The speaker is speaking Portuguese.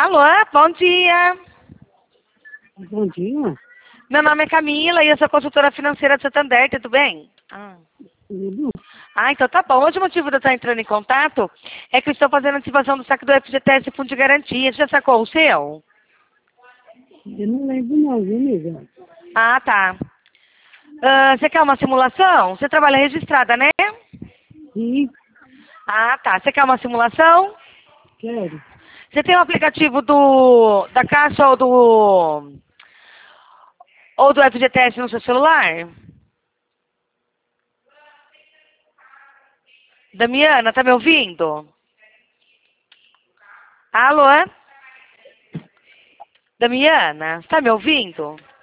Alô, bom dia. Bom dia. Meu nome é Camila e eu sou consultora financeira do Santander, tudo bem? Tudo? Então tá bom. Hoje o motivo de eu estar entrando em contato é que eu estou fazendo a ativação do saque do FGTS Fundo de Garantia. Você já sacou o seu? Eu não lembro não, viu, amiga? Tá. Você quer uma simulação? Você trabalha registrada, né? Sim, Tá. Você quer uma simulação? quero. Você tem o aplicativo da Caixa ou do FGTS no seu celular? Damiana, tá me ouvindo? Alô? Damiana, tá me ouvindo?